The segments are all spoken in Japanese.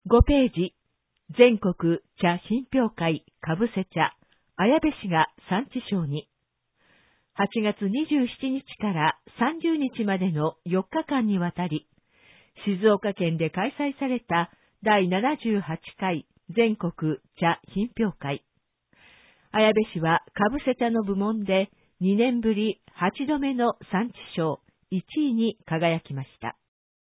5ページ、全国茶品評会かぶせ茶、綾部市が産地賞に、8月27日から30日までの4日間にわたり、静岡県で開催された第78回全国茶品評会。綾部市はかぶせ茶の部門で2年ぶり8度目の産地賞1位に輝きました。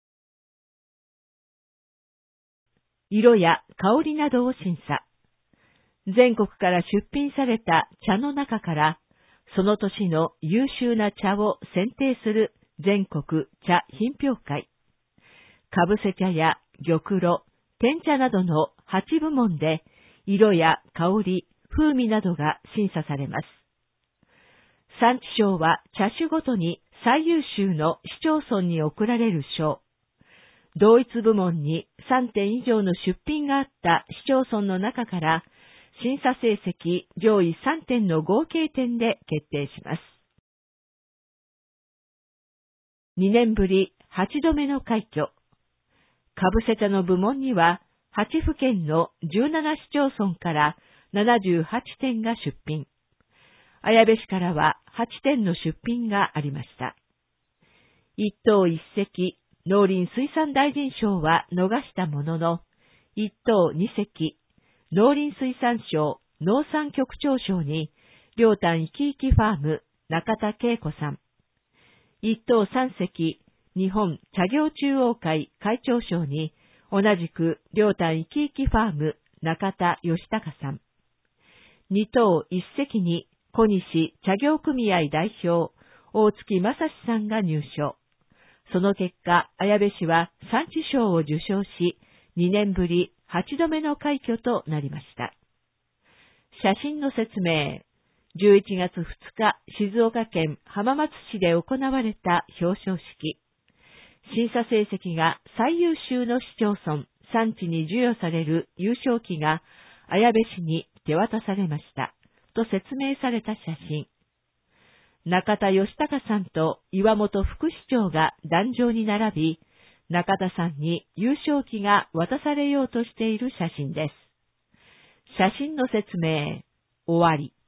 色や香りなどを審査。全国から出品された茶の中から、その年の優秀な茶を選定する全国茶品評会。かぶせ茶や玉露、天茶などの8部門で、色や香り、風味などが審査されます。産地賞は茶種ごとに最優秀の市町村に贈られる賞。同一部門に3点以上の出品があった市町村の中から、審査成績上位3点の合計点で決定します。2年ぶり8度目の快挙。かぶせ茶の部門には、8府県の17市町村から78点が出品。綾部市からは8点の出品がありました。一等一席、農林水産大臣賞は逃したものの、一等二席、農林水産省農産局長賞に、両丹いきいきファーム中田恵子さん。一等三席、日本茶業中央会会長賞に、同じく両丹いきいきファーム中田義孝さん。二等一席に、小西茶業組合代表大月正史さんが入賞。その結果、綾部市は産地賞を受賞し、2年ぶり8度目の快挙となりました。写真の説明。11月2日、静岡県浜松市で行われた表彰式。審査成績が最優秀の市町村、産地に授与される優勝旗が綾部市に手渡されました。と説明された写真。中田義孝さんと岩本副市長が壇上に並び、中田さんに優勝旗が渡されようとしている写真です。写真の説明、終わり。